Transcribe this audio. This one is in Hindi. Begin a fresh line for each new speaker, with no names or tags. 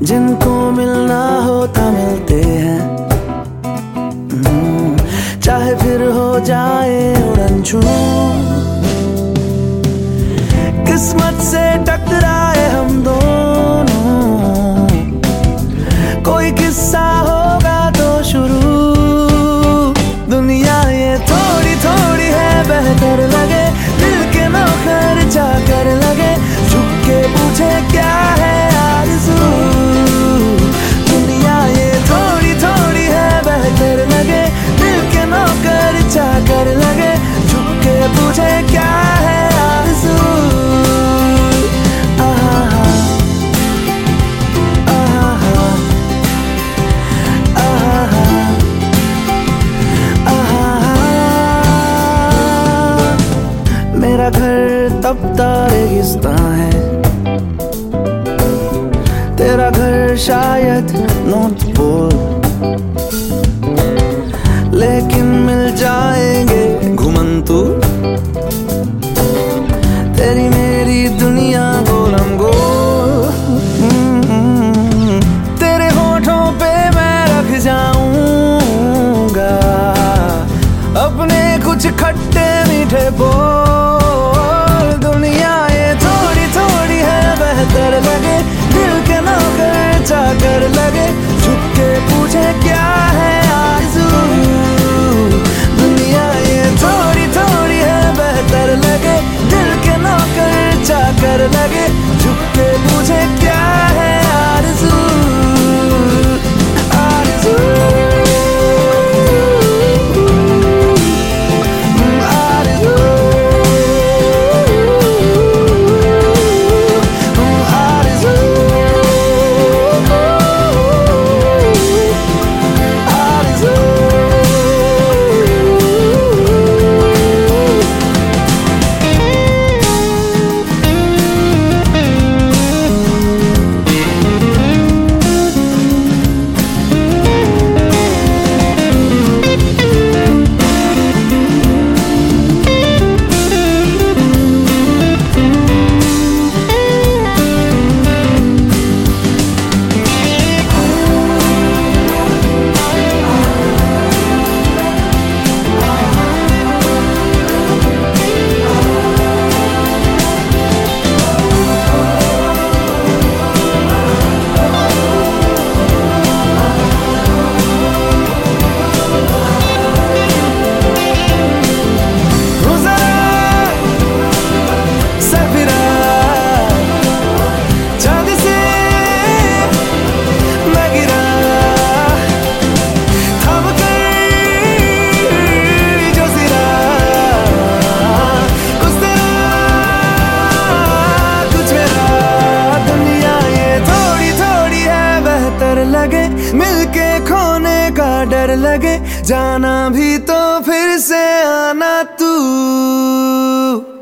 जिनको मिलना होता मिलते हैं। चाहे फिर हो जाए उड़नछू, किस्मत से टकराए हम दोनों, कोई किस्सा होगा तो शुरू। दुनिया ये थोड़ी थोड़ी है बेहतर लगे, दिल के नौकर जाकर लगे, झुक के पूछे क्या है आरज़ू। दुनिया ये थोड़ी थोड़ी है बेहतर लगे, दिल के नौकर जाकर लगे, झुक के पूछे क्या है आरज़ू। मेरा घर तपता रेगिस्तान है, तेरा घर शायद नॉर्थ पोल, लेकिन मिल जाएंगे घुमंतू। तेरी मेरी दुनिया गोलम गोल, तेरे होठों पे मैं रख जाऊंगा अपने कुछ खट्टे मीठे बोल। दुनिया ये थोड़ी थोड़ी है बेहतर लगे, दिल के नौकर जाकर लगे, झुक के पूछे क्या है आरज़ू। दुनिया ये थोड़ी थोड़ी है बेहतर लगे, दिल के नौकर जाकर लगे, झुक के पूछे क्या है आरज़ू। आरज़ू लगे, मिलके खोने का डर लगे, जाना भी तो फिर से आना तू।